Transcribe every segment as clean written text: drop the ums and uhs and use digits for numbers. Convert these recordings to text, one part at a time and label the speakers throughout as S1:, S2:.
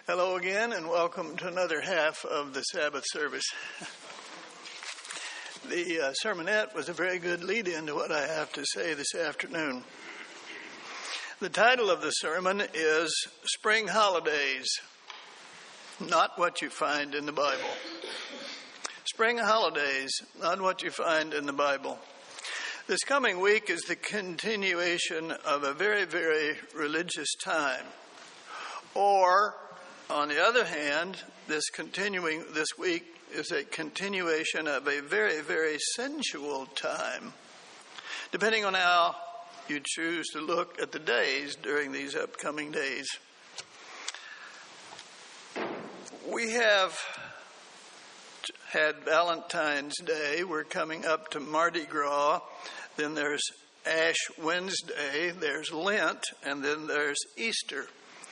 S1: Hello again, and welcome to another half of the Sabbath service. The sermonette was a very good lead-in to what I have to say this afternoon. The title of the sermon is Spring Holidays, Not What You Find in the Bible. Spring Holidays, Not What You Find in the Bible. This coming week is the continuation of a very, very religious time. Or, on the other hand, this week is a continuation of a very, very sensual time, depending on how you choose to look at the days during these upcoming days. We have had Valentine's Day. We're coming up to Mardi Gras. Then there's Ash Wednesday. There's Lent. And then there's Easter.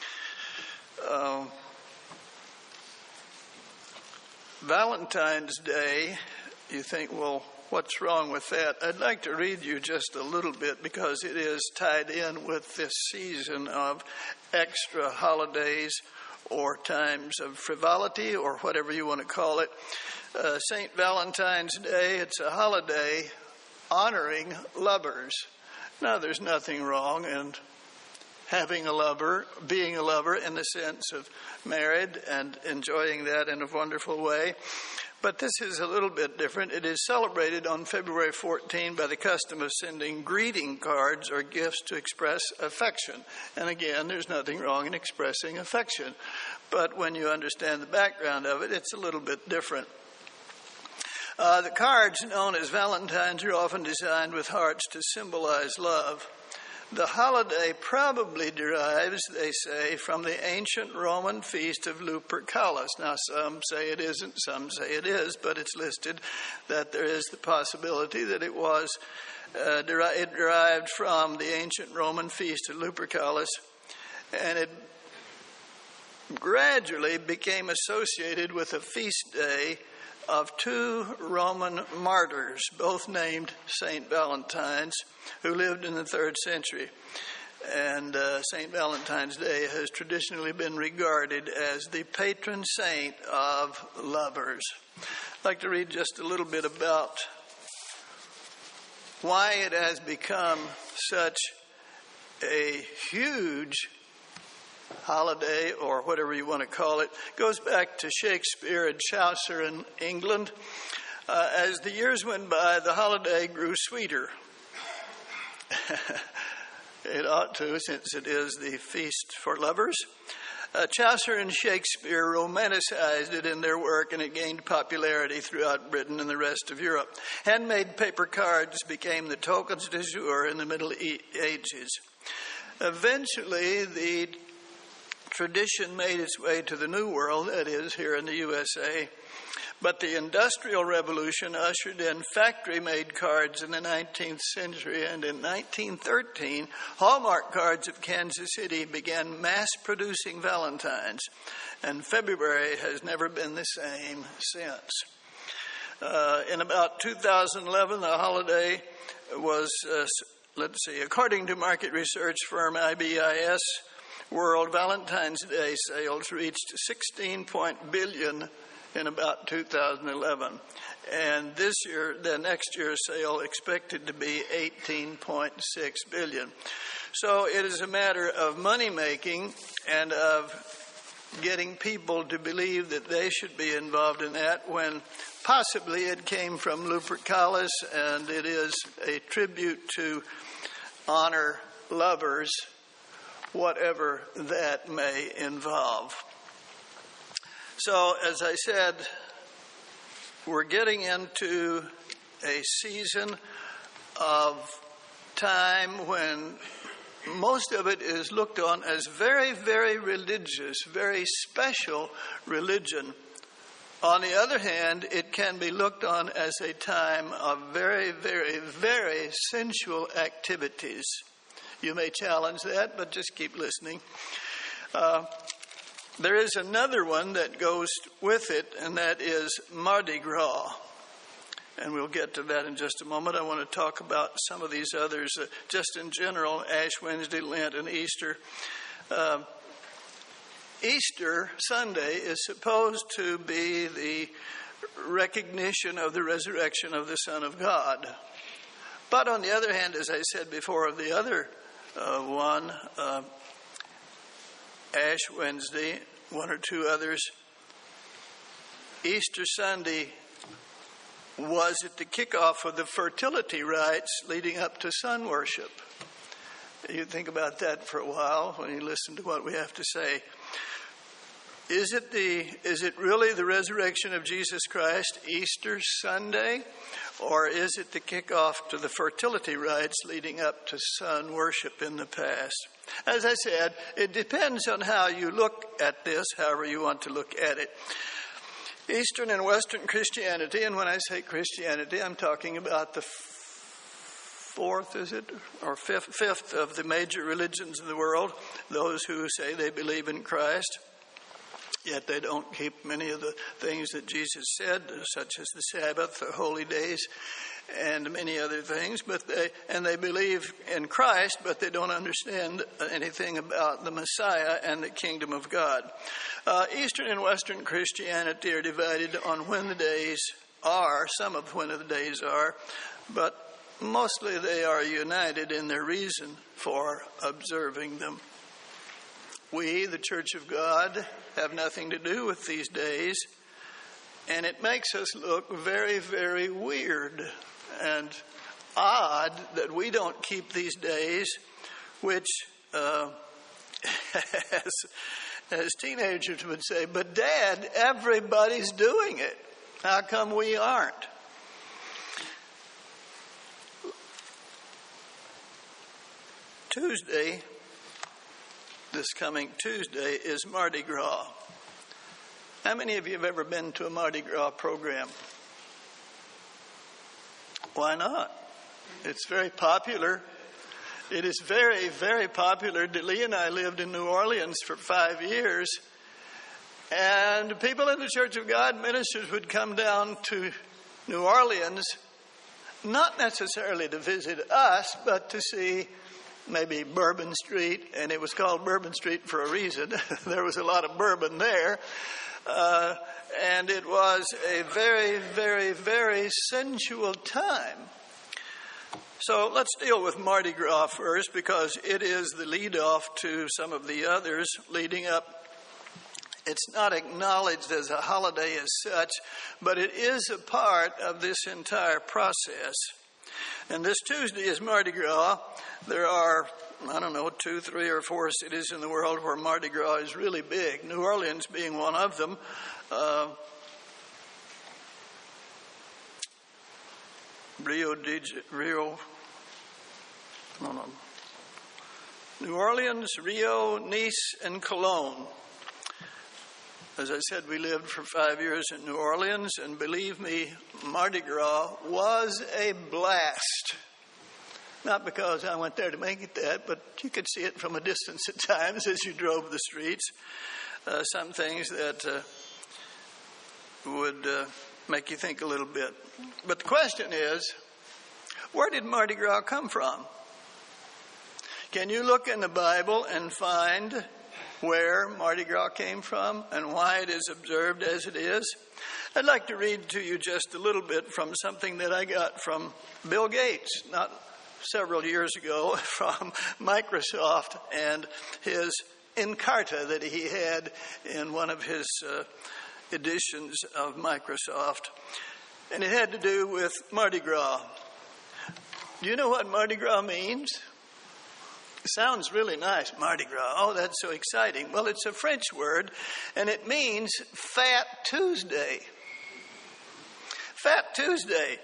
S1: Valentine's Day, you think, well, what's wrong with that? I'd like to read you just a little bit because it is tied in with this season of extra holidays or times of frivolity or whatever you want to call it. St. Valentine's Day, it's a holiday honoring lovers. Now, there's nothing wrong in having a lover, being a lover in the sense of married and enjoying that in a wonderful way. But this is a little bit different. It is celebrated on February 14 by the custom of sending greeting cards or gifts to express affection. And again, there's nothing wrong in expressing affection. But when you understand the background of it, it's a little bit different. The cards known as Valentines are often designed with hearts to symbolize love. The holiday probably derives, they say, from the ancient Roman feast of Lupercalis. Now, some say it isn't, some say it is, but it's listed that there is the possibility that it was it derived from the ancient Roman feast of Lupercalis, and it gradually became associated with a feast day of two Roman martyrs, both named St. Valentine's, who lived in the 3rd century. And St. Valentine's Day has traditionally been regarded as the patron saint of lovers. I'd like to read just a little bit about why it has become such a huge holiday, or whatever you want to call it. Goes back to Shakespeare and Chaucer in England. As the years went by, the holiday grew sweeter. It ought to, since it is the feast for lovers. Chaucer and Shakespeare romanticized it in their work, and it gained popularity throughout Britain and the rest of Europe. Handmade paper cards became the tokens du jour in the Middle Ages. Eventually, the tradition made its way to the New World, that is, here in the USA. But the Industrial Revolution ushered in factory-made cards in the 19th century, and in 1913, Hallmark Cards of Kansas City began mass-producing Valentines, and February has never been the same since. In about 2011, the holiday was, according to market research firm IBIS, World Valentine's Day sales reached 16 billion in about 2011. And this year, the next year's sale expected to be 18.6 billion. So it is a matter of money making and of getting people to believe that they should be involved in that, when possibly it came from Lupercalis, and it is a tribute to honor lovers, whatever that may involve. So, as I said, we're getting into a season of time when most of it is looked on as very, very religious, very special religion. On the other hand, it can be looked on as a time of very, very, very sensual activities. You may challenge that, but just keep listening. There is another one that goes with it, and that is Mardi Gras. And we'll get to that in just a moment. I want to talk about some of these others, just in general, Ash Wednesday, Lent, and Easter. Easter Sunday is supposed to be the recognition of the resurrection of the Son of God. But on the other hand, as I said before, of the other one, Ash Wednesday, one or two others, Easter Sunday was at the kickoff of the fertility rites leading up to sun worship. You think about that for a while when you listen to what we have to say. Is it really the resurrection of Jesus Christ, Easter Sunday, or is it the kickoff to the fertility rites leading up to sun worship in the past? As I said, it depends on how you look at this, however you want to look at it. Eastern and Western Christianity, and when I say Christianity, I'm talking about the fourth, is it, or fifth of the major religions of the world, those who say they believe in Christ, yet they don't keep many of the things that Jesus said, such as the Sabbath, the holy days, and many other things. And they believe in Christ, but they don't understand anything about the Messiah and the kingdom of God. Eastern and Western Christianity are divided on when the days are, some of when the days are, but mostly they are united in their reason for observing them. We, the Church of God, have nothing to do with these days, and it makes us look very, very weird and odd that we don't keep these days, which, as teenagers would say, but Dad, everybody's doing it. How come we aren't? Tuesday, this coming Tuesday, is Mardi Gras. How many of you have ever been to a Mardi Gras program? Why not? It's very popular. It is very, very popular. Delia and I lived in New Orleans for 5 years, and people in the Church of God, ministers, would come down to New Orleans, not necessarily to visit us, but to see maybe Bourbon Street, and it was called Bourbon Street for a reason. There was a lot of bourbon there. And it was a very, very, very sensual time. So let's deal with Mardi Gras first, because it is the lead-off to some of the others leading up. It's not acknowledged as a holiday as such, but it is a part of this entire process. And this Tuesday is Mardi Gras. There are, 2, 3, or 4 cities in the world where Mardi Gras is really big, New Orleans being one of them. New Orleans, Rio, Nice, and Cologne. As I said, we lived for 5 years in New Orleans, and believe me, Mardi Gras was a blast. Not because I went there to make it that, but you could see it from a distance at times as you drove the streets. Some things that would make you think a little bit. But the question is, where did Mardi Gras come from? Can you look in the Bible and find where Mardi Gras came from and why it is observed as it is? I'd like to read to you just a little bit from something that I got from Bill Gates, not several years ago, from Microsoft and his Encarta that he had in one of his editions of Microsoft. And it had to do with Mardi Gras. Do you know what Mardi Gras means? It sounds really nice, Mardi Gras. Oh, that's so exciting. Well, it's a French word, and it means Fat Tuesday. Fat Tuesday,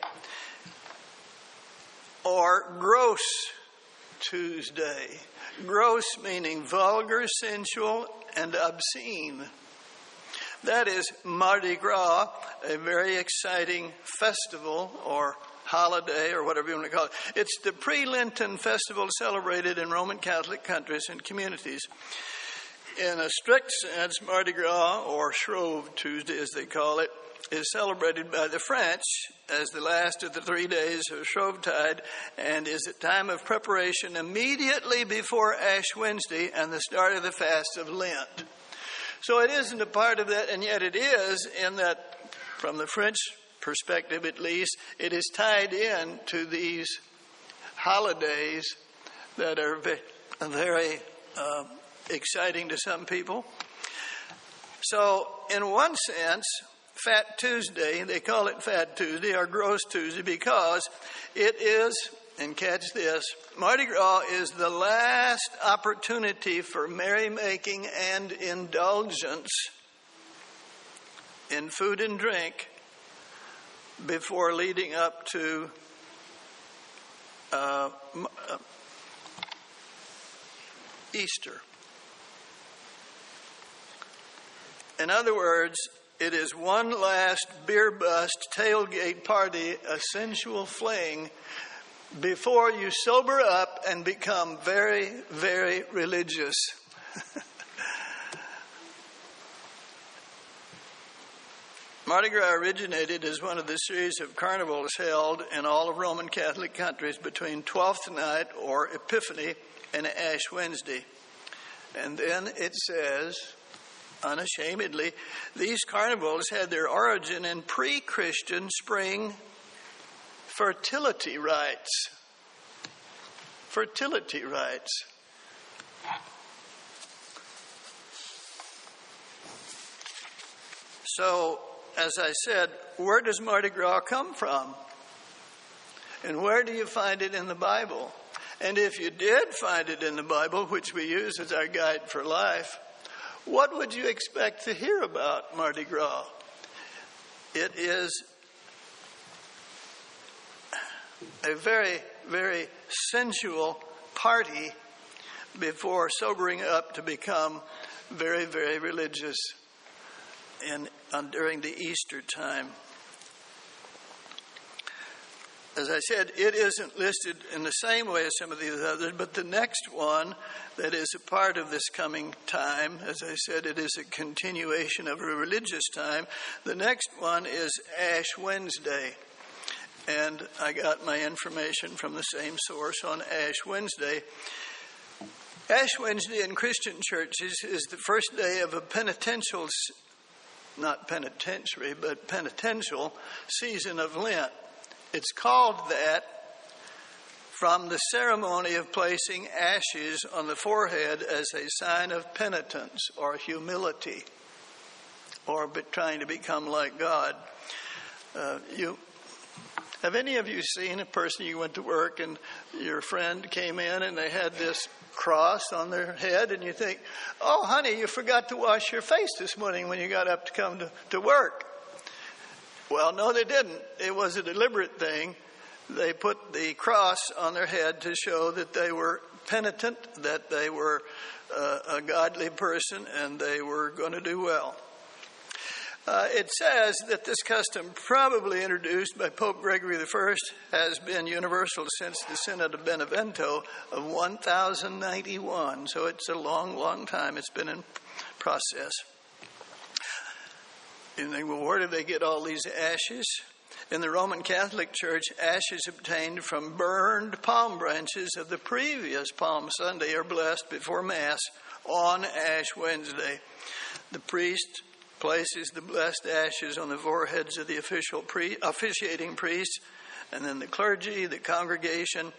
S1: or Gross Tuesday. Gross meaning vulgar, sensual, and obscene. That is Mardi Gras, a very exciting festival or holiday or whatever you want to call it. It's the pre-Lenten festival celebrated in Roman Catholic countries and communities. In a strict sense, Mardi Gras, or Shrove Tuesday as they call it, is celebrated by the French as the last of the 3 days of Shrovetide and is a time of preparation immediately before Ash Wednesday and the start of the fast of Lent. So it isn't a part of that, and yet it is, in that, from the French perspective at least, it is tied in to these holidays that are very exciting to some people. So in one sense, Fat Tuesday, they call it Fat Tuesday or Gross Tuesday because it is, and catch this, Mardi Gras is the last opportunity for merrymaking and indulgence in food and drink before leading up to Easter. In other words, it is one last beer bust, tailgate party, a sensual fling before you sober up and become very, very religious. Mardi Gras originated as one of the series of carnivals held in all of Roman Catholic countries between Twelfth Night or Epiphany and Ash Wednesday. And then it says, unashamedly, these carnivals had their origin in pre-Christian spring fertility rites. Fertility rites. So, as I said, where does Mardi Gras come from? And where do you find it in the Bible? And if you did find it in the Bible, which we use as our guide for life, what would you expect to hear about Mardi Gras? It is a very, very sensual party before sobering up to become very, very religious during the Easter time. As I said, it isn't listed in the same way as some of these others, but the next one that is a part of this coming time, as I said, it is a continuation of a religious time. The next one is Ash Wednesday. And I got my information from the same source on Ash Wednesday. Ash Wednesday in Christian churches is the first day of a penitential season of Lent. It's called that from the ceremony of placing ashes on the forehead as a sign of penitence or humility or trying to become like God. Have any of you seen a person, you went to work and your friend came in and they had this cross on their head and you think, oh, honey, you forgot to wash your face this morning when you got up to come to work. Well, no, they didn't. It was a deliberate thing. They put the cross on their head to show that they were penitent, that they were a godly person, and they were going to do well. It says that this custom, probably introduced by Pope Gregory I, has been universal since the Synod of Benevento of 1091. So it's a long, long time it's been in process. You think, well, where did they get all these ashes? In the Roman Catholic Church, ashes obtained from burned palm branches of the previous Palm Sunday are blessed before Mass on Ash Wednesday. The priest places the blessed ashes on the foreheads of the officiating priests, and then the clergy, the congregation,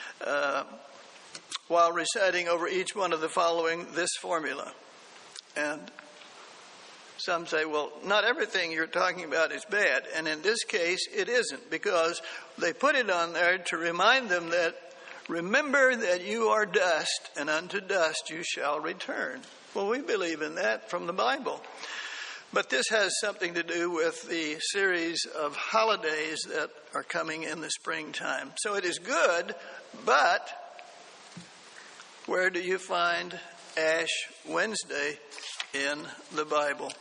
S1: while reciting over each one of the following this formula. And some say, well, not everything you're talking about is bad. And in this case, it isn't, because they put it on there to remind them that, remember that you are dust, and unto dust you shall return. Well, we believe in that from the Bible. But this has something to do with the series of holidays that are coming in the springtime. So it is good, but where do you find Ash Wednesday in the Bible?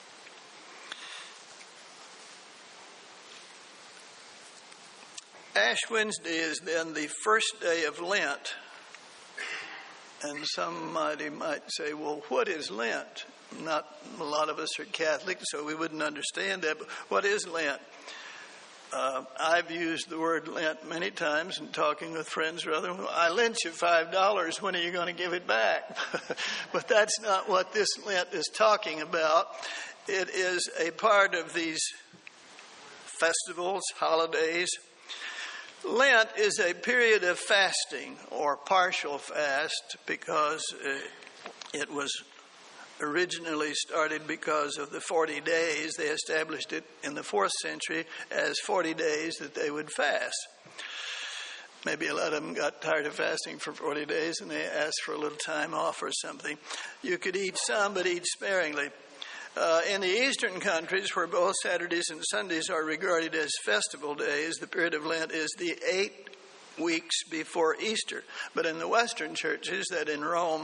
S1: Ash Wednesday is then the first day of Lent. And somebody might say, well, what is Lent? Not a lot of us are Catholic, so we wouldn't understand that. But what is Lent? I've used the word Lent many times in talking with friends. Rather, I lent you $5. When are you going to give it back? But that's not what this Lent is talking about. It is a part of these festivals, holidays. Lent is a period of fasting or partial fast because it was originally started because of the 40 days. They established it in the 4th century as 40 days that they would fast. Maybe a lot of them got tired of fasting for 40 days and they asked for a little time off or something. You could eat some, but eat sparingly. In the eastern countries, where both Saturdays and Sundays are regarded as festival days, the period of Lent is the 8 weeks before Easter. But in the western churches, that in Rome,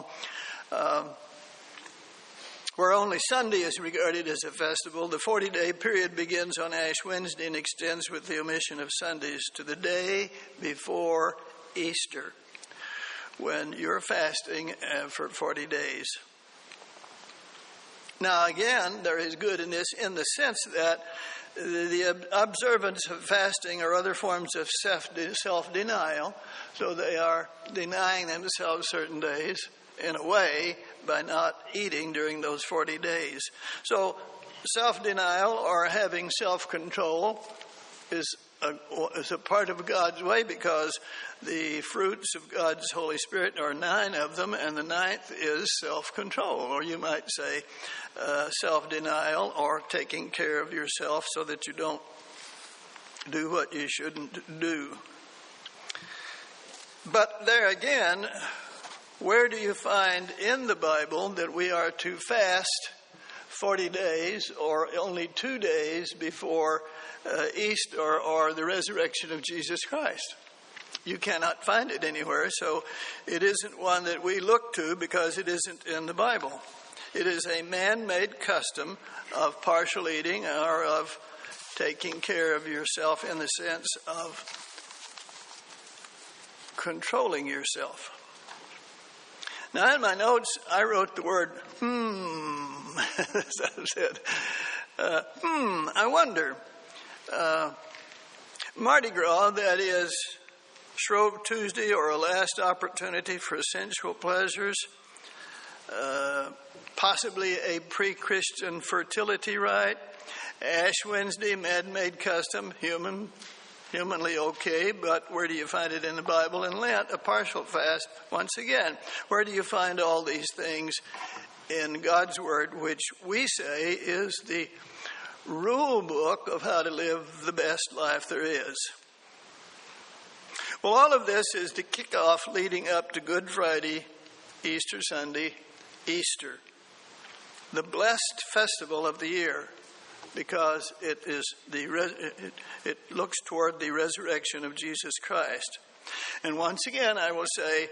S1: where only Sunday is regarded as a festival, the 40-day period begins on Ash Wednesday and extends with the omission of Sundays to the day before Easter, when you're fasting for 40 days. Now, again, there is good in this in the sense that the observance of fasting or other forms of self-denial, so they are denying themselves certain days in a way by not eating during those 40 days. So self-denial or having self-control is a part of God's way, because the fruits of God's Holy Spirit are 9 of them, and the 9th is self-control, or you might say self-denial, or taking care of yourself so that you don't do what you shouldn't do. But there again, where do you find in the Bible that we are to fast 40 days or only 2 days before Easter or the resurrection of Jesus Christ? You cannot find it anywhere, so it isn't one that we look to because it isn't in the Bible. It is a man-made custom of partial eating or of taking care of yourself in the sense of controlling yourself. Now, in my notes, I wrote the word as I said. I wonder. Mardi Gras, that is Shrove Tuesday, or a last opportunity for sensual pleasures, possibly a pre-Christian fertility rite. Ash Wednesday, man-made custom, humanly okay, but where do you find it in the Bible? And Lent, a partial fast, once again. Where do you find all these things in God's Word, which we say is the rule book of how to live the best life there is? Well, all of this is to kick off leading up to Good Friday, Easter Sunday, Easter, the blessed festival of the year, because it looks toward the resurrection of Jesus Christ. And once again, I will say,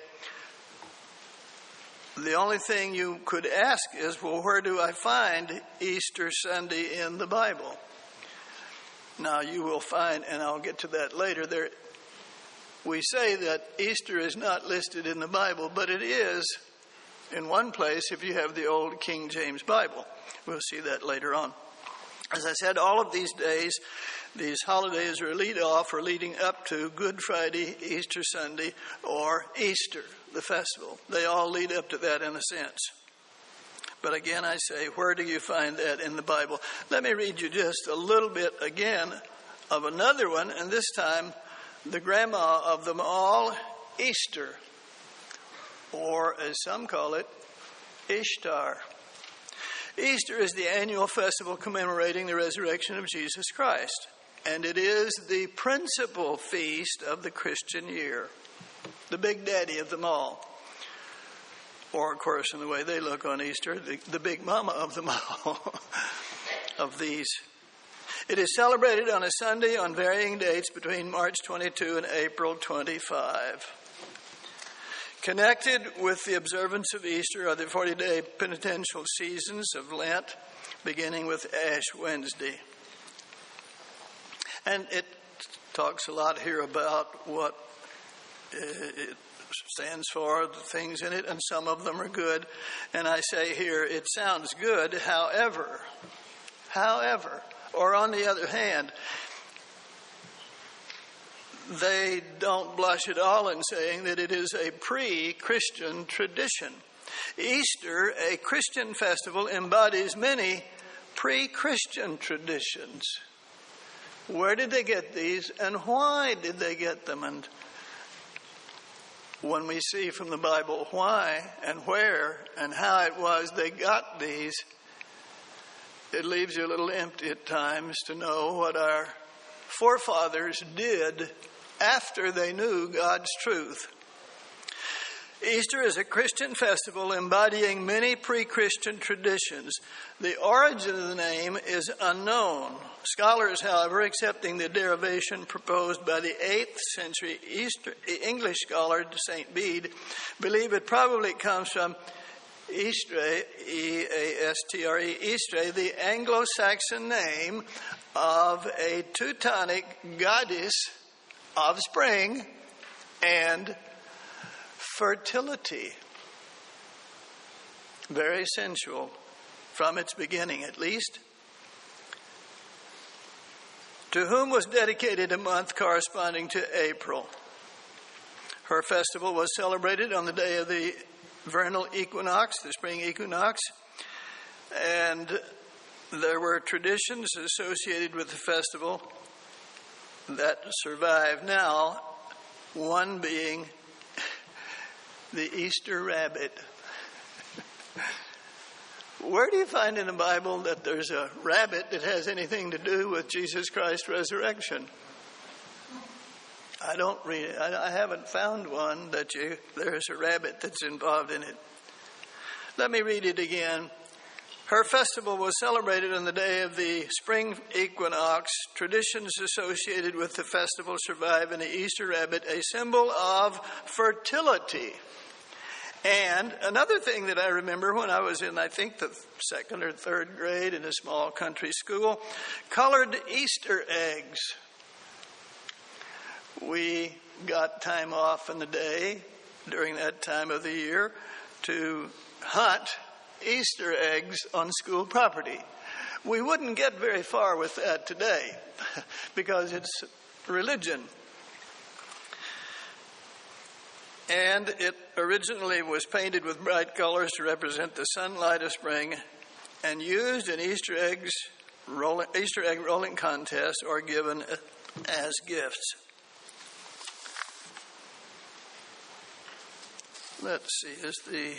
S1: the only thing you could ask is, well, where do I find Easter Sunday in the Bible? Now, you will find, and I'll get to that later, we say that Easter is not listed in the Bible, but it is in one place if you have the old King James Bible. We'll see that later on. As I said, all of these days, these holidays are leading up to Good Friday, Easter Sunday, or Easter, the festival. They all lead up to that in a sense. But again, I say, where do you find that in the Bible? Let me read you just a little bit again of another one, and this time the grandma of them all, Easter, or as some call it, Ishtar. Easter is the annual festival commemorating the resurrection of Jesus Christ, and it is the principal feast of the Christian year, the big daddy of them all. Or, of course, in the way they look on Easter, the big mama of them all, of these. It is celebrated on a Sunday on varying dates between March 22 and April 25. Connected with the observance of Easter are the 40-day penitential seasons of Lent, beginning with Ash Wednesday. And it talks a lot here about what it stands for, the things in it, and some of them are good. And I say here, it sounds good, however, or on the other hand, they don't blush at all in saying that it is a pre-Christian tradition. Easter, a Christian festival, embodies many pre-Christian traditions. Where did they get these, and why did they get them? And when we see from the Bible why and where and how it was they got these, it leaves you a little empty at times to know what our forefathers did after they knew God's truth. Easter is a Christian festival embodying many pre-Christian traditions. The origin of the name is unknown. Scholars, however, accepting the derivation proposed by the 8th century English scholar St. Bede, believe it probably comes from Eastre, E-A-S-T-R-E, Eastre, the Anglo-Saxon name of a Teutonic goddess of spring and fertility. Very sensual from its beginning, at least. To whom was dedicated a month corresponding to April. Her festival was celebrated on the day of the vernal equinox, the spring equinox, and there were traditions associated with the festival that survive now, one being the Easter rabbit. Where do you find in the Bible that there's a rabbit that has anything to do with Jesus Christ's resurrection? I haven't found one that there's a rabbit that's involved in it. Let me read it again. Her festival was celebrated on the day of the spring equinox. Traditions associated with the festival survive in the Easter rabbit, a symbol of fertility. And another thing that I remember when I was in, I think, the 2nd or 3rd grade in a small country school, colored Easter eggs. We got time off in the day during that time of the year to hunt Easter eggs on school property. We wouldn't get very far with that today because it's religion. And it originally was painted with bright colors to represent the sunlight of spring and used in Easter egg rolling contests or given as gifts. Let's see,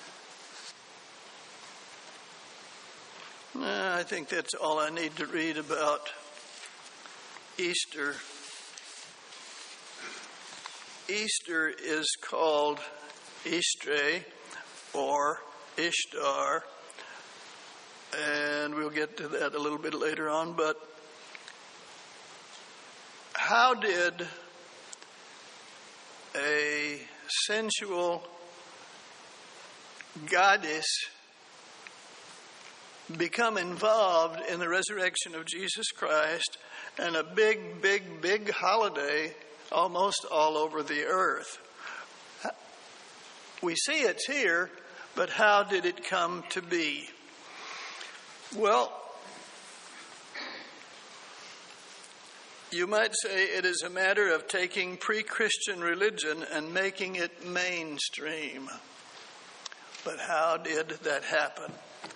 S1: I think that's all I need to read about Easter. Easter is called Eastre or Ishtar, and we'll get to that a little bit later on, but how did a sensual goddess become involved in the resurrection of Jesus Christ and a big holiday almost all over the earth? We see it's here, but how did it come to be? Well, you might say it is a matter of taking pre-Christian religion and making it mainstream. But how did that happen?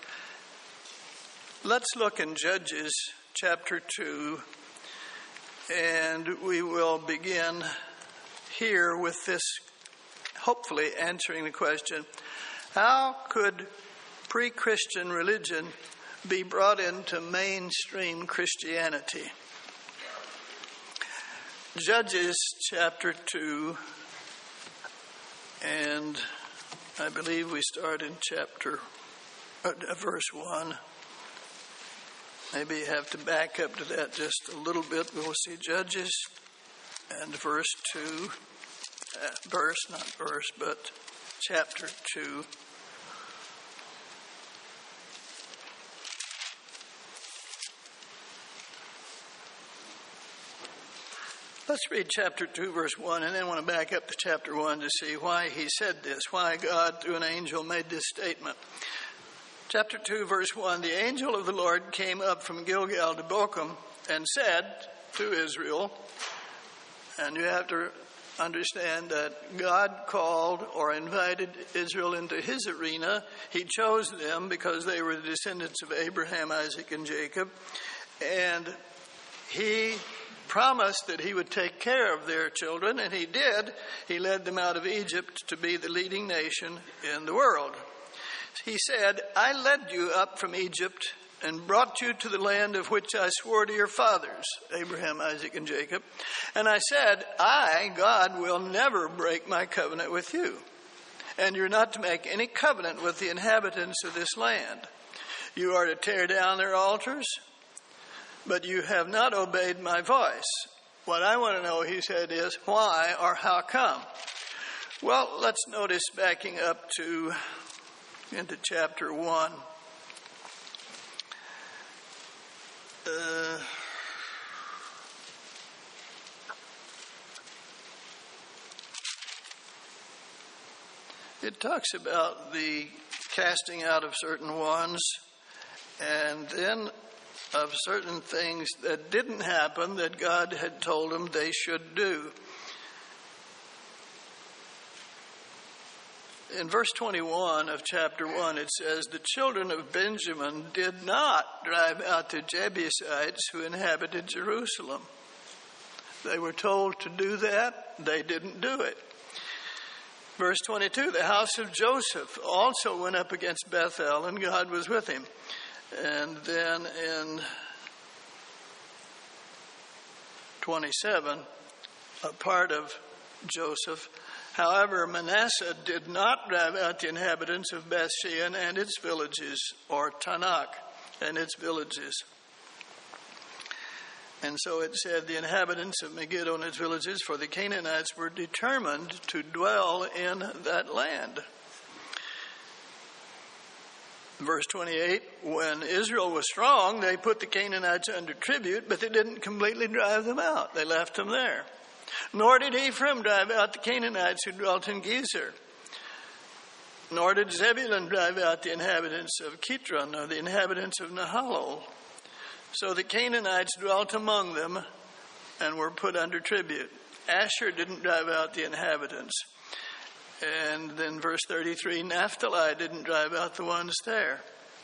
S1: Let's look in Judges chapter 2, and we will begin here with this, hopefully answering the question, how could pre-Christian religion be brought into mainstream Christianity? Judges chapter 2, and I believe we start in verse 1. Maybe you have to back up to that just a little bit. We'll see Judges and verse 2. Chapter 2. Let's read chapter 2, verse 1, and then I want to back up to chapter 1 to see why he said this, why God, through an angel, made this statement. Chapter 2, verse 1, the angel of the Lord came up from Gilgal to Bochum and said to Israel, And you have to understand that God called or invited Israel into his arena. He chose them because they were the descendants of Abraham, Isaac, and Jacob. And he promised that he would take care of their children, and he did. He led them out of Egypt to be the leading nation in the world. He said, I led you up from Egypt and brought you to the land of which I swore to your fathers, Abraham, Isaac, and Jacob. And I said, I, God, will never break my covenant with you. And you're not to make any covenant with the inhabitants of this land. You are to tear down their altars, but you have not obeyed my voice. What I want to know, he said, is why or how come? Well, let's notice backing up into chapter 1. It talks about the casting out of certain ones, and then of certain things that didn't happen that God had told them they should do. In verse 21 of chapter 1, it says, the children of Benjamin did not drive out the Jebusites who inhabited Jerusalem. They were told to do that. They didn't do it. Verse 22, the house of Joseph also went up against Bethel, and God was with him. And then in 27, a part of Joseph, however, Manasseh did not drive out the inhabitants of Bethshean and its villages, or Tanakh and its villages. And so it said, the inhabitants of Megiddo and its villages, for the Canaanites were determined to dwell in that land. Verse 28, when Israel was strong, they put the Canaanites under tribute, but they didn't completely drive them out. They left them there. Nor did Ephraim drive out the Canaanites who dwelt in Gezer. Nor did Zebulun drive out the inhabitants of Kitron or the inhabitants of Nahalol. So the Canaanites dwelt among them and were put under tribute. Asher didn't drive out the inhabitants. And then verse 33, Naphtali didn't drive out the ones there.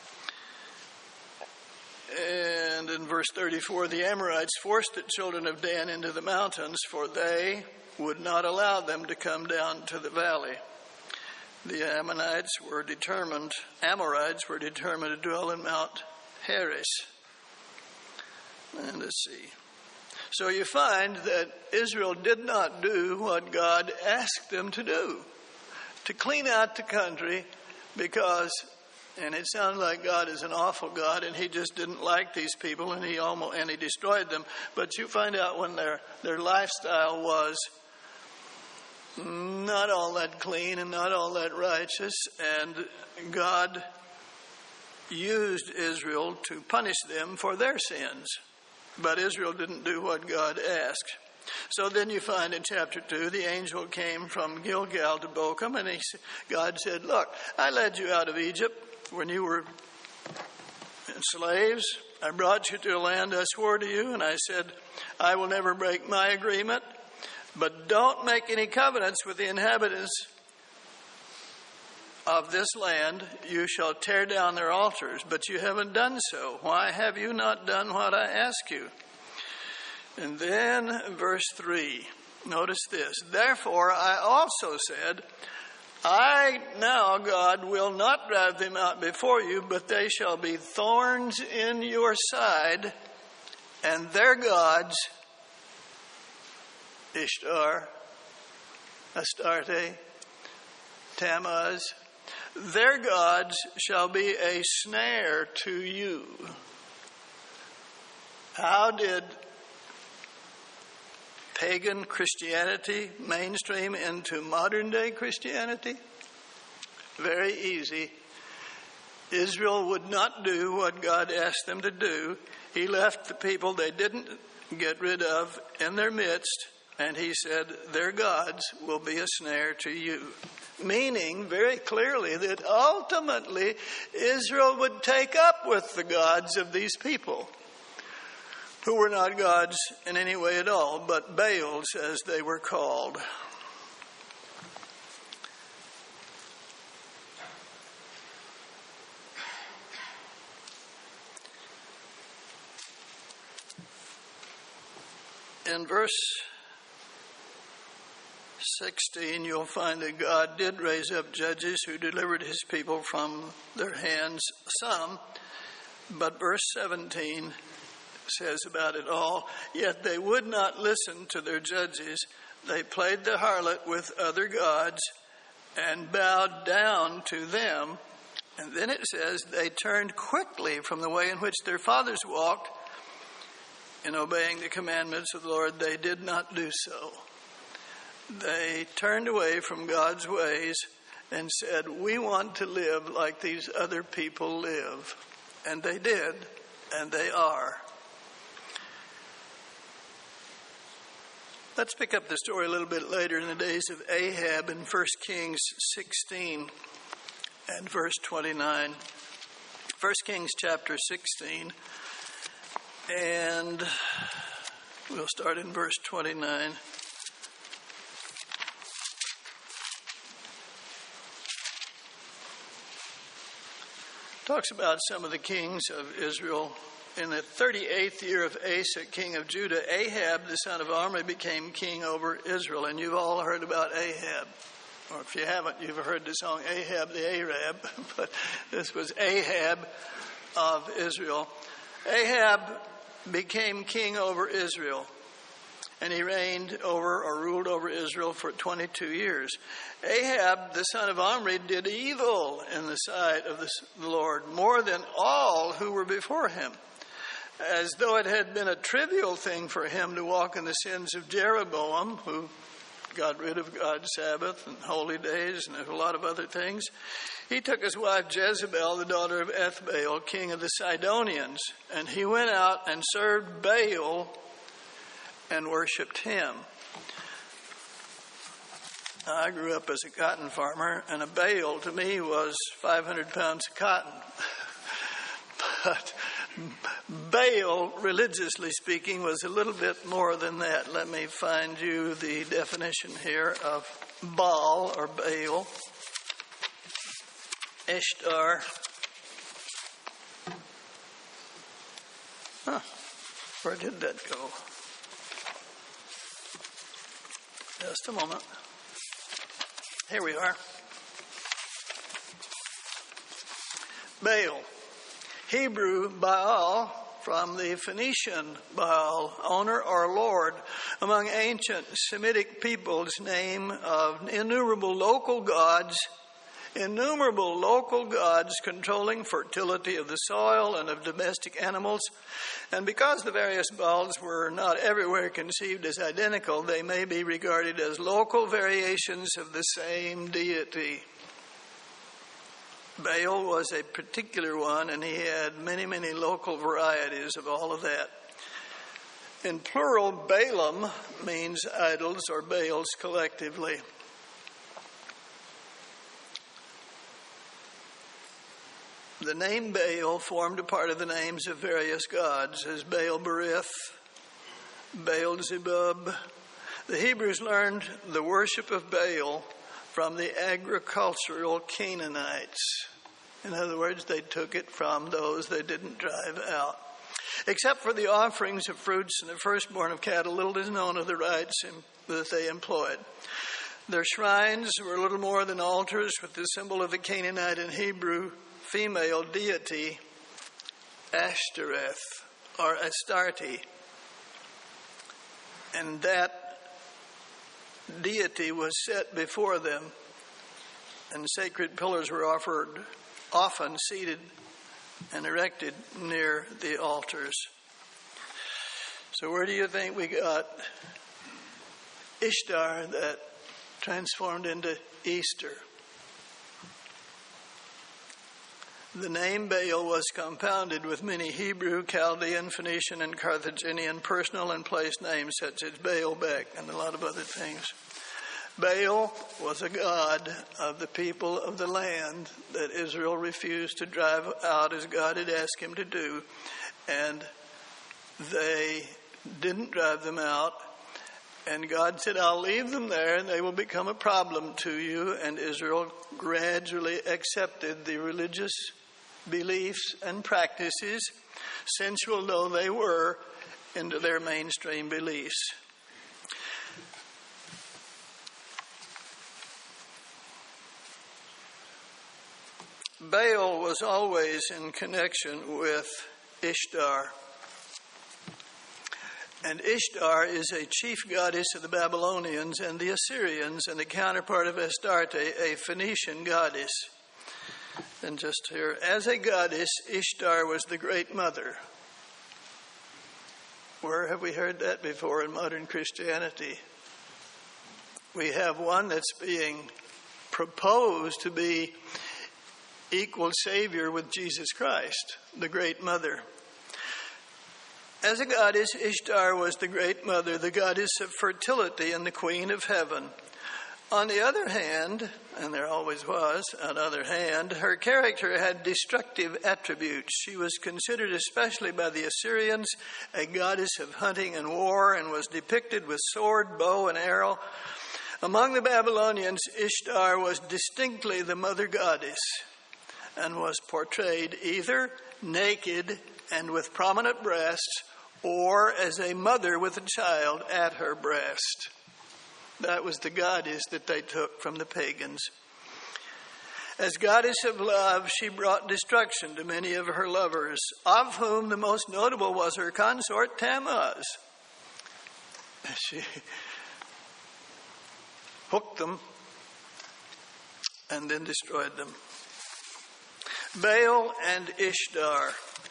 S1: And in verse 34, the Amorites forced the children of Dan into the mountains, for they would not allow them to come down to the valley. The Amorites were determined to dwell in Mount Heres. And let's see. So you find that Israel did not do what God asked them to do, to clean out the country, because, and it sounds like God is an awful God, and he just didn't like these people, and he destroyed them. But you find out when their lifestyle was not all that clean and not all that righteous, and God used Israel to punish them for their sins. But Israel didn't do what God asked. So then you find in chapter 2, the angel came from Gilgal to Bochum, and God said, look, I led you out of Egypt when you were slaves. I brought you to a land I swore to you, and I said, I will never break my agreement, but don't make any covenants with the inhabitants of this land. You shall tear down their altars, but you haven't done so. Why have you not done what I ask you? And then verse 3, notice this. Therefore I also said, I now, God, will not drive them out before you, but they shall be thorns in your side, and their gods, Ishtar, Astarte, Tammuz, their gods shall be a snare to you. How did pagan Christianity mainstream into modern day Christianity? Very easy. Israel would not do what God asked them to do. He left the people they didn't get rid of in their midst, and he said, their gods will be a snare to you. Meaning very clearly that ultimately Israel would take up with the gods of these people. who were not gods in any way at all, but Baals as they were called. In verse 16, you'll find that God did raise up judges who delivered his people from their hands, some. But verse 17 says about it all, yet they would not listen to their judges. They played the harlot with other gods and bowed down to them. And then it says they turned quickly from the way in which their fathers walked. In obeying the commandments of the Lord, they did not do so. They turned away from God's ways and said, we want to live like these other people live. And they did, and they are. Let's pick up the story a little bit later in the days of Ahab in 1 Kings 16 and verse 29. 1 Kings chapter 16. And we'll start in verse 29. Talks about some of the kings of Israel. In the 38th year of Asa, king of Judah, Ahab, the son of Omri, became king over Israel. And you've all heard about Ahab. Or if you haven't, you've heard the song Ahab the Arab. But this was Ahab of Israel. Ahab became king over Israel, and he reigned over or ruled over Israel for 22 years. Ahab, the son of Omri, did evil in the sight of the Lord more than all who were before him, as though it had been a trivial thing for him to walk in the sins of Jeroboam, who got rid of God's Sabbath and holy days and a lot of other things. He took his wife Jezebel, the daughter of Ethbaal, king of the Sidonians, and he went out and served Baal and worshipped him. Now, I grew up as a cotton farmer, and a bale to me was 500 pounds of cotton. But Baal, religiously speaking, was a little bit more than that. Let me find you the definition here of Baal or Baal. Ishtar. Where did that go? Just a moment. Here we are. Baal. Hebrew Baal, from the Phoenician Baal, owner or lord, among ancient Semitic peoples, name of innumerable local gods controlling fertility of the soil and of domestic animals. And because the various Baals were not everywhere conceived as identical, they may be regarded as local variations of the same deity. Baal was a particular one, and he had many, many local varieties of all of that. In plural, Balaam means idols or Baals collectively. The name Baal formed a part of the names of various gods, as Baal-berith, Baal-zebub. The Hebrews learned the worship of Baal from the agricultural Canaanites. In other words, they took it from those they didn't drive out. Except for the offerings of fruits and the firstborn of cattle, little is known of the rites that they employed. Their shrines were little more than altars with the symbol of the Canaanite and Hebrew female deity, Ashtoreth or Astarte. And that deity was set before them, and sacred pillars were often seated and erected near the altars. So where do you think we got Ishtar that transformed into Easter? The name Baal was compounded with many Hebrew, Chaldean, Phoenician, and Carthaginian personal and place names such as Baalbek and a lot of other things. Baal was a god of the people of the land that Israel refused to drive out as God had asked him to do. And they didn't drive them out. And God said, I'll leave them there and they will become a problem to you. And Israel gradually accepted the religious beliefs and practices, sensual though they were, into their mainstream beliefs. Baal was always in connection with Ishtar. And Ishtar is a chief goddess of the Babylonians and the Assyrians, and the counterpart of Astarte, a Phoenician goddess. And just here, as a goddess, Ishtar was the great mother. Where have we heard that before in modern Christianity? We have one that's being proposed to be equal Savior with Jesus Christ, the great mother. As a goddess, Ishtar was the great mother, the goddess of fertility and the queen of heaven. On the other hand, and there always was, on the other hand, her character had destructive attributes. She was considered, especially by the Assyrians, a goddess of hunting and war, and was depicted with sword, bow, and arrow. Among the Babylonians, Ishtar was distinctly the mother goddess, and was portrayed either naked and with prominent breasts, or as a mother with a child at her breast. That was the goddess that they took from the pagans. As goddess of love, she brought destruction to many of her lovers, of whom the most notable was her consort Tammuz. She hooked them and then destroyed them. Baal and Ishtar,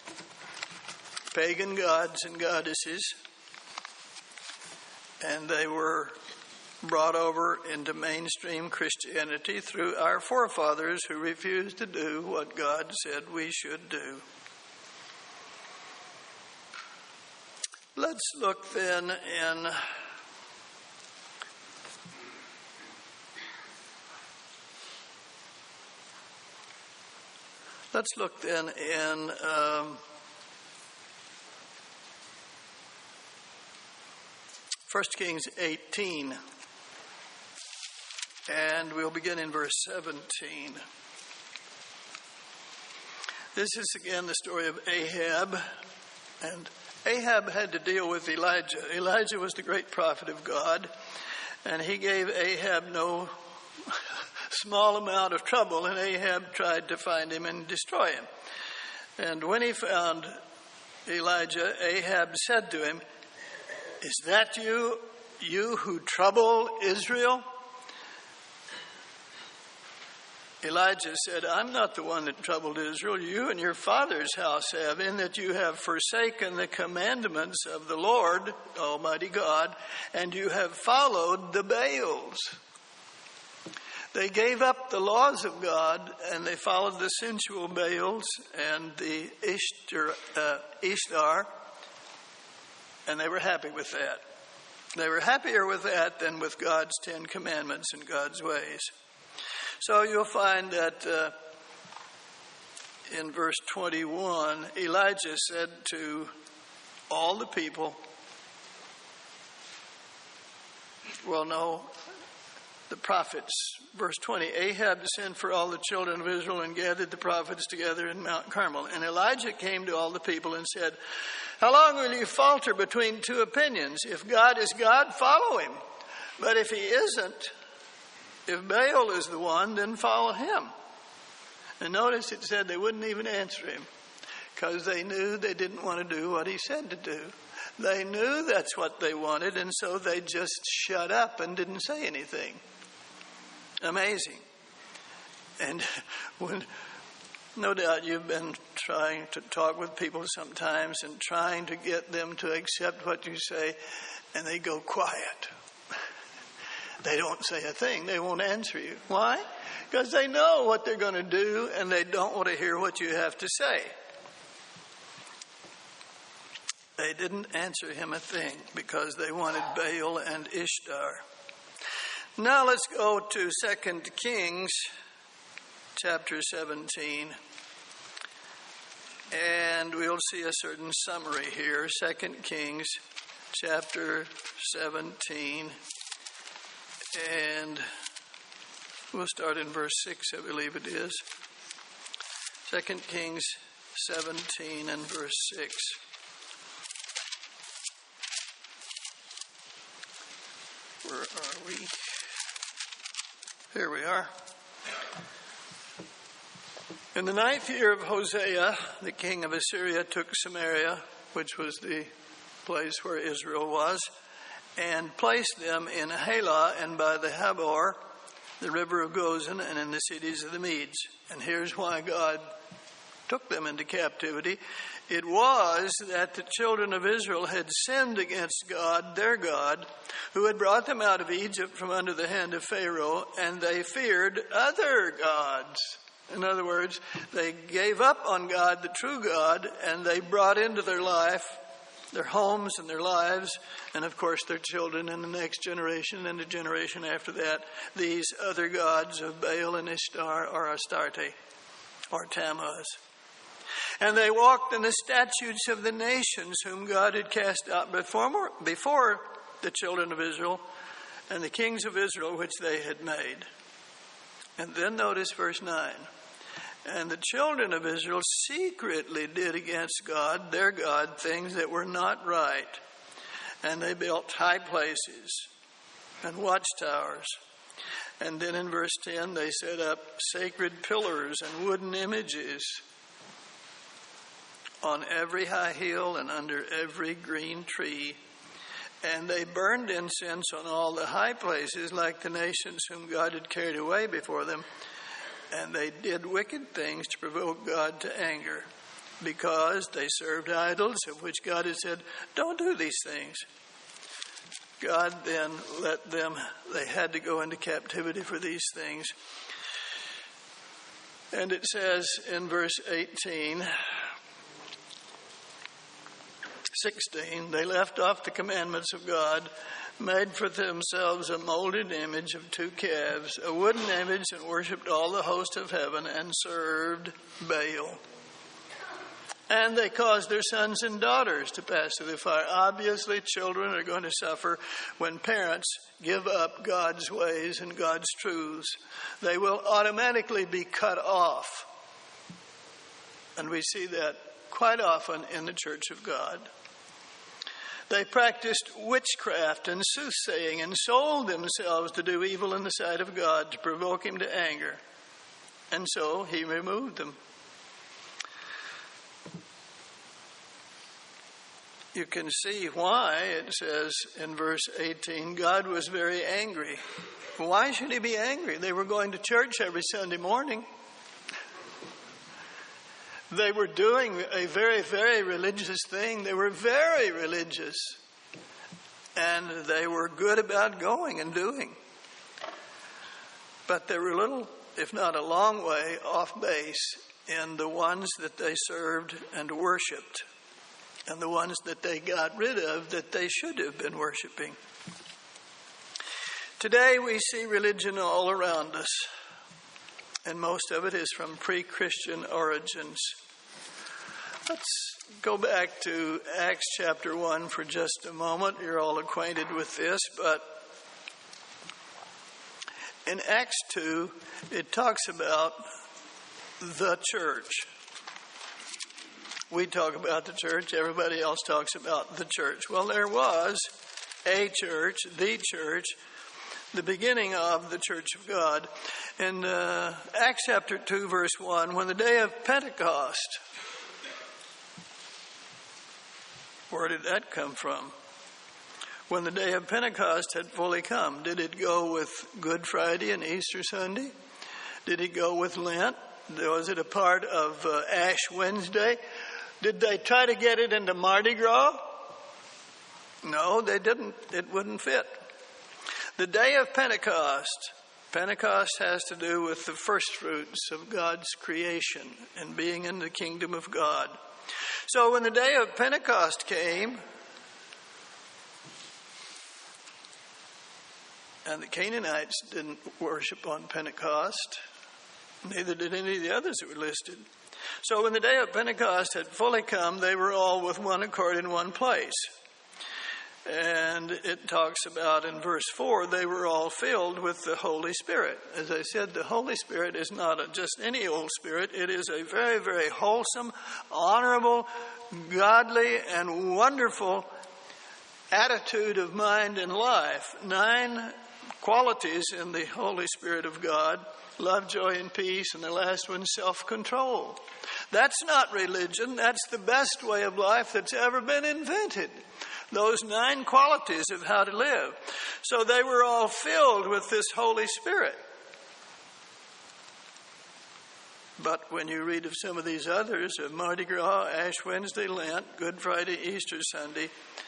S1: pagan gods and goddesses, and they were brought over into mainstream Christianity through our forefathers who refused to do what God said we should do. Let's look then in Let's look then in 1 Kings 18, and we'll begin in verse 17. This is again the story of Ahab, and Ahab had to deal with Elijah. Elijah was the great prophet of God, and he gave Ahab no small amount of trouble, and Ahab tried to find him and destroy him. And when he found Elijah, Ahab said to him, "Is that you who trouble Israel?" Elijah said, "I'm not the one that troubled Israel. You and your father's house have, in that you have forsaken the commandments of the Lord, Almighty God, and you have followed the Baals." They gave up the laws of God, and they followed the sensual Baals and the Ishtar, and they were happy with that. They were happier with that than with God's 10 Commandments and God's ways. So you'll find that in verse 21, Elijah said to all the people, the prophets. Verse 20, Ahab sent for all the children of Israel and gathered the prophets together in Mount Carmel. And Elijah came to all the people and said, "How long will you falter between two opinions? If God is God, follow him. But if he isn't, if Baal is the one, then follow him." And notice it said they wouldn't even answer him because they knew they didn't want to do what he said to do. They knew that's what they wanted, and so they just shut up and didn't say anything. Amazing. And when, no doubt you've been trying to talk with people sometimes and trying to get them to accept what you say, and they go quiet. They don't say a thing. They won't answer you. Why? Because they know what they're going to do, and they don't want to hear what you have to say. They didn't answer him a thing because they wanted Baal and Ishtar. Now let's go to 2 Kings chapter 17. And we'll see a certain summary here. 2 Kings chapter 17. And we'll start in verse 6, I believe it is. 2 Kings 17 and verse 6. Where are we? Here we are. In the 9th year of Hosea, the king of Assyria took Samaria, which was the place where Israel was, and placed them in Halah and by the Habor, the river of Gozan, and in the cities of the Medes. And here's why God took them into captivity. It was that the children of Israel had sinned against God, their God, who had brought them out of Egypt from under the hand of Pharaoh, and they feared other gods. In other words, they gave up on God, the true God, and they brought into their life, their homes and their lives, and of course their children and the next generation and the generation after that, these other gods of Baal and Ishtar or Astarte or Tammuz. And they walked in the statutes of the nations whom God had cast out before the children of Israel and the kings of Israel which they had made. And then notice verse 9. And the children of Israel secretly did against God, their God, things that were not right. And they built high places and watchtowers. And then in verse 10, they set up sacred pillars and wooden images on every high hill and under every green tree. And they burned incense on all the high places like the nations whom God had carried away before them. And they did wicked things to provoke God to anger, because they served idols of which God had said, don't do these things. God then let them, they had to go into captivity for these things. And it says in verse 16, they left off the commandments of God, made for themselves a molded image of 2 calves, a wooden image, and worshipped all the host of heaven, and served Baal. And they caused their sons and daughters to pass through the fire. Obviously, children are going to suffer when parents give up God's ways and God's truths. They will automatically be cut off. And we see that quite often in the Church of God. They practiced witchcraft and soothsaying and sold themselves to do evil in the sight of God to provoke him to anger. And so he removed them. You can see why it says in verse 18, God was very angry. Why should he be angry? They were going to church every Sunday morning. They were doing a very, very religious thing. They were very religious. And they were good about going and doing. But they were a little, if not a long way, off base in the ones that they served and worshipped, and the ones that they got rid of that they should have been worshiping. Today we see religion all around us, and most of it is from pre-Christian origins. Let's go back to Acts chapter 1 for just a moment. You're all acquainted with this, but in Acts 2, it talks about the church. We talk about the church. Everybody else talks about the church. Well, there was a church, the beginning of the church of God. In Acts chapter 2, verse 1, when the day of Pentecost, where did that come from? When the day of Pentecost had fully come, did it go with Good Friday and Easter Sunday? Did it go with Lent? Was it a part of Ash Wednesday? Did they try to get it into Mardi Gras? No, they didn't. It wouldn't fit. The day of Pentecost. Pentecost has to do with the first fruits of God's creation and being in the kingdom of God. So when the day of Pentecost came, and the Canaanites didn't worship on Pentecost, neither did any of the others that were listed. So when the day of Pentecost had fully come, they were all with one accord in one place. And it talks about in verse 4, they were all filled with the Holy Spirit. As I said, the Holy Spirit is not just any old spirit. It is a very, very wholesome, honorable, godly, and wonderful attitude of mind and life. 9 qualities in the Holy Spirit of God: love, joy, and peace, and the last one, self-control. That's not religion. That's the best way of life that's ever been invented. Those 9 qualities of how to live. So they were all filled with this Holy Spirit. But when you read of some of these others, of Mardi Gras, Ash Wednesday, Lent, Good Friday, Easter Sunday,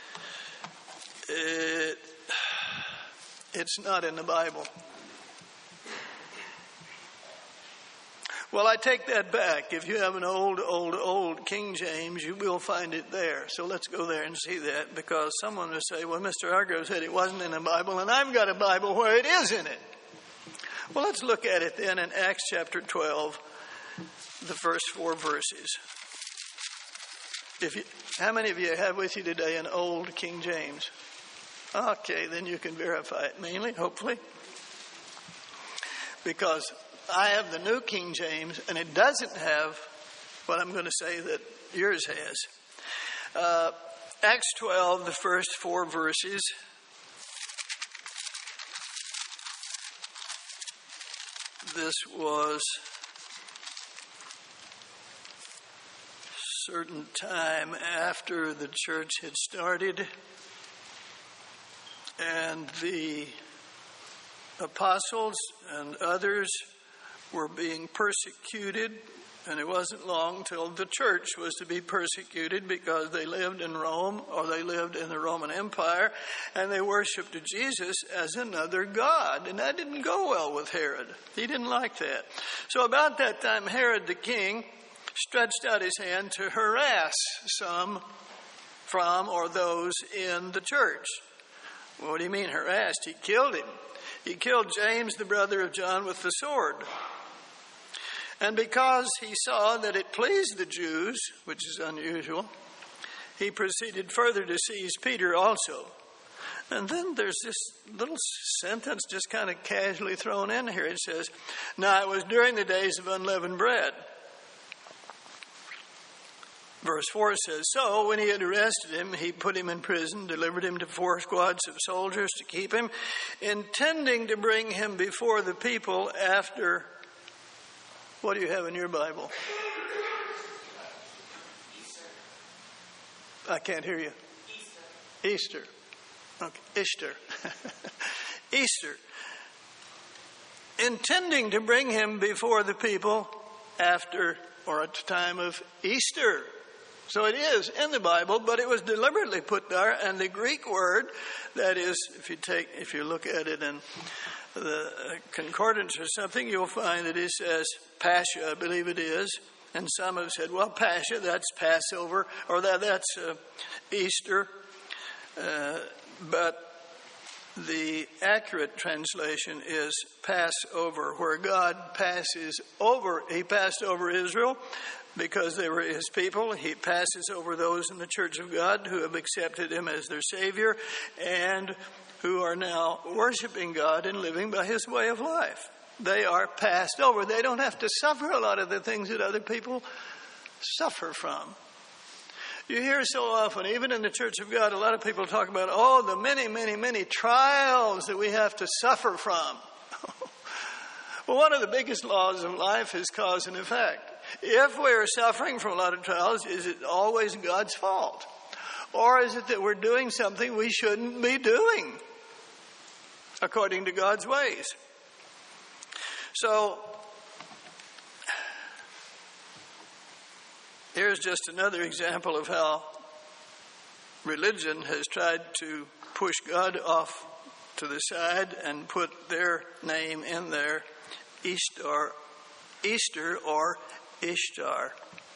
S1: it's not in the Bible. Well, I take that back. If you have an old King James, you will find it there. So let's go there and see that, because someone will say, well, Mr. Hargrove said it wasn't in the Bible, and I've got a Bible where it is in it. Well, let's look at it then in Acts chapter 12, the first 4 verses. How many of you have with you today an old King James? Okay, then you can verify it mainly, hopefully. Because I have the New King James, and it doesn't have what I'm going to say that yours has. Acts 12, the first 4 verses. This was a certain time after the church had started, and the apostles and others were being persecuted, and it wasn't long till the church was to be persecuted, because they lived in Rome, or they lived in the Roman Empire, and they worshipped Jesus as another god, and that didn't go well with Herod. He didn't like that. So about that time, Herod the king stretched out his hand to harass some from or those in the church. Well, what do you mean harassed? He killed him. He killed James, the brother of John, with the sword. And because he saw that it pleased the Jews, which is unusual, he proceeded further to seize Peter also. And then there's this little sentence just kind of casually thrown in here. It says, now it was during the days of unleavened bread. Verse 4 says, so when he had arrested him, he put him in prison, delivered him to 4 squads of soldiers to keep him, intending to bring him before the people after. What do you have in your Bible? I can't hear you. Easter. Okay. Easter. Easter. Intending to bring him before the people after, or at the time of Easter. So it is in the Bible, but it was deliberately put there. And the Greek word, that is, if you look at it in the concordance or something, you'll find that it says Pascha, I believe it is. And some have said, well, Pascha, that's Passover, or that's Easter. But the accurate translation is Passover, where God passes over. He passed over Israel because they were his people. He passes over those in the Church of God who have accepted him as their Savior and who are now worshiping God and living by his way of life. They are passed over. They don't have to suffer a lot of the things that other people suffer from. You hear so often, even in the Church of God, a lot of people talk about, the many, many, many trials that we have to suffer from. Well, one of the biggest laws of life is cause and effect. If we are suffering from a lot of trials, is it always God's fault? Or is it that we're doing something we shouldn't be doing according to God's ways? So, here's just another example of how religion has tried to push God off to the side and put their name in there, Easter or Ishtar.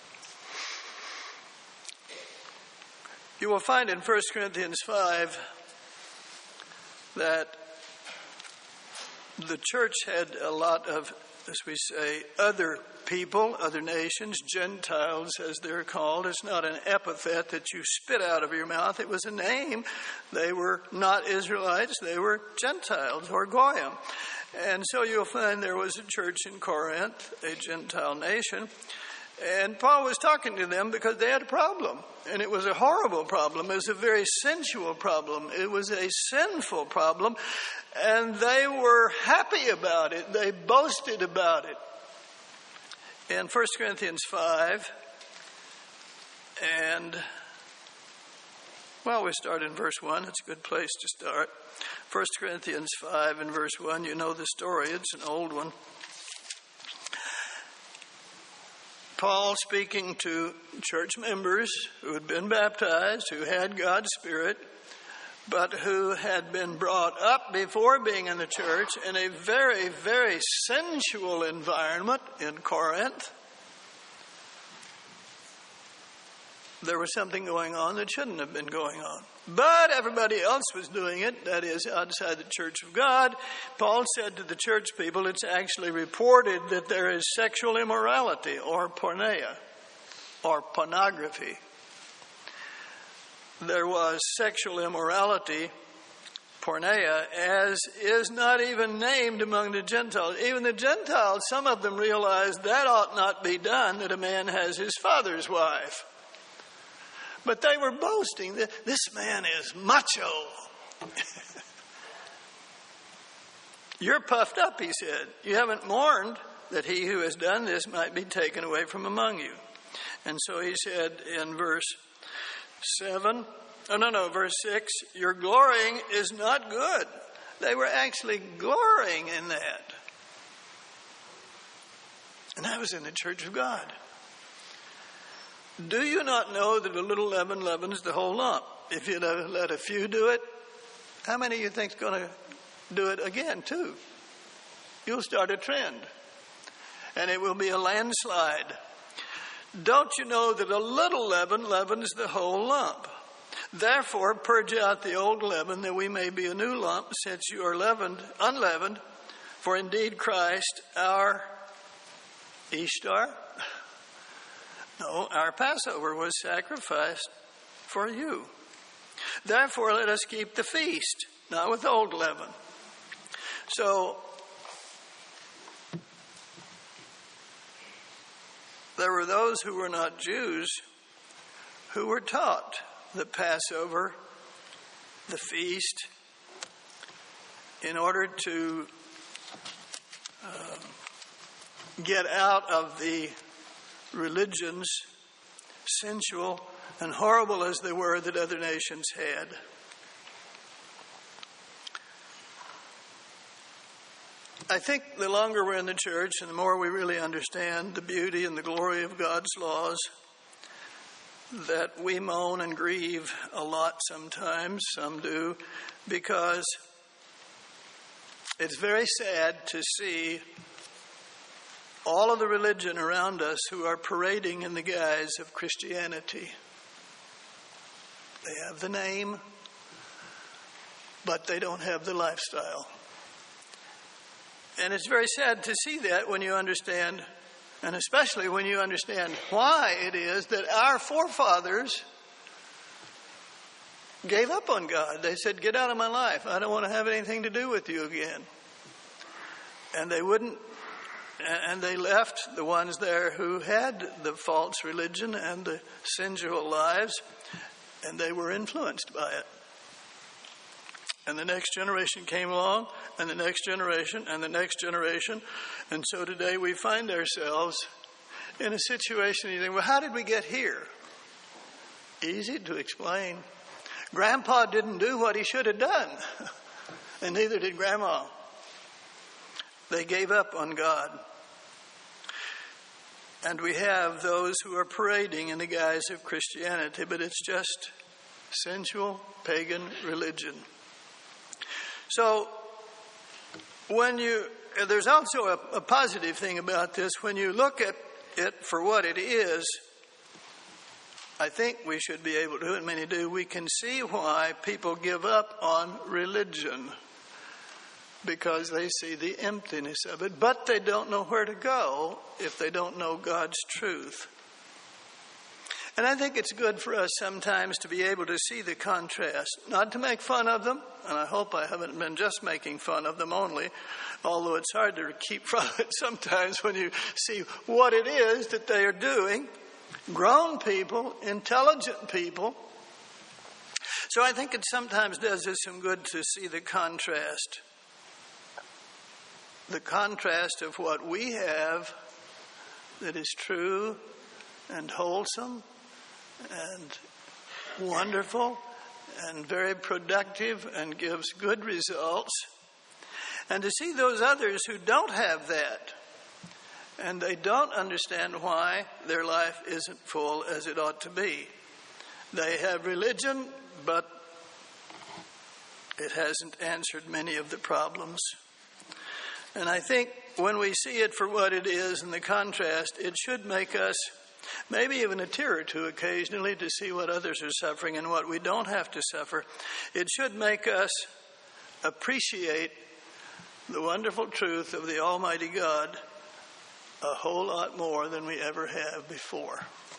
S1: You will find in 1 Corinthians 5 that the church had a lot of as we say, other people, other nations, Gentiles as they're called. It's not an epithet that you spit out of your mouth. It was a name. They were not Israelites. They were Gentiles or Goyim. And so you'll find there was a church in Corinth, a Gentile nation. And Paul was talking to them because they had a problem. And it was a horrible problem. It was a very sensual problem. It was a sinful problem. And they were happy about it. They boasted about it. In 1 Corinthians 5, and, well, we start in verse 1. It's a good place to start. 1 Corinthians 5 and verse 1, you know the story. It's an old one. Paul speaking to church members who had been baptized, who had God's Spirit, but who had been brought up before being in the church in a very, very sensual environment in Corinth. There was something going on that shouldn't have been going on. But everybody else was doing it, that is, outside the church of God. Paul said to the church people, it's actually reported that there is sexual immorality, or porneia, or pornography. There was sexual immorality, porneia, as is not even named among the Gentiles. Even the Gentiles, some of them realized that ought not be done, that a man has his father's wife. But they were boasting that this man is macho. You're puffed up, he said. You haven't mourned that he who has done this might be taken away from among you. And so he said in verse 6, your glorying is not good. They were actually glorying in that. And that was in the church of God. Do you not know that a little leaven leavens the whole lump? If you let a few do it, how many of you think is going to do it again too? You'll start a trend. And it will be a landslide. Don't you know that a little leaven leavens the whole lump? Therefore, purge out the old leaven, that we may be a new lump, since you are unleavened. For indeed Christ, our Ishtar, no, our Passover was sacrificed for you. Therefore, let us keep the feast, not with old leaven. So, there were those who were not Jews who were taught the Passover, the feast, in order to get out of the religions, sensual and horrible as they were, that other nations had. I think the longer we're in the church and the more we really understand the beauty and the glory of God's laws, that we moan and grieve a lot sometimes, some do, because it's very sad to see all of the religion around us who are parading in the guise of Christianity. They have the name, but they don't have the lifestyle. And it's very sad to see that when you understand, and especially when you understand why it is that our forefathers gave up on God. They said, get out of my life. I don't want to have anything to do with you again. And they wouldn't. And they left the ones there who had the false religion and the sensual lives, and they were influenced by it. And the next generation came along, and the next generation, and the next generation. And so today we find ourselves in a situation, you think, well, how did we get here? Easy to explain. Grandpa didn't do what he should have done, and neither did Grandma. They gave up on God. And we have those who are parading in the guise of Christianity, but it's just sensual pagan religion. So there's also a positive thing about this. When you look at it for what it is, I think we should be able to, and many do, we can see why people give up on religion. because they see the emptiness of it, but they don't know where to go if they don't know God's truth. And I think it's good for us sometimes to be able to see the contrast, not to make fun of them, and I hope I haven't been just making fun of them only, although it's hard to keep from it sometimes when you see what it is that they are doing. Grown people, intelligent people. So I think it sometimes does us some good to see the contrast. The contrast of what we have that is true and wholesome and wonderful and very productive and gives good results, and to see those others who don't have that and they don't understand why their life isn't full as it ought to be. They have religion, but it hasn't answered many of the problems. And I think when we see it for what it is and the contrast, it should make us maybe even a tear or two occasionally to see what others are suffering and what we don't have to suffer. It should make us appreciate the wonderful truth of the Almighty God a whole lot more than we ever have before.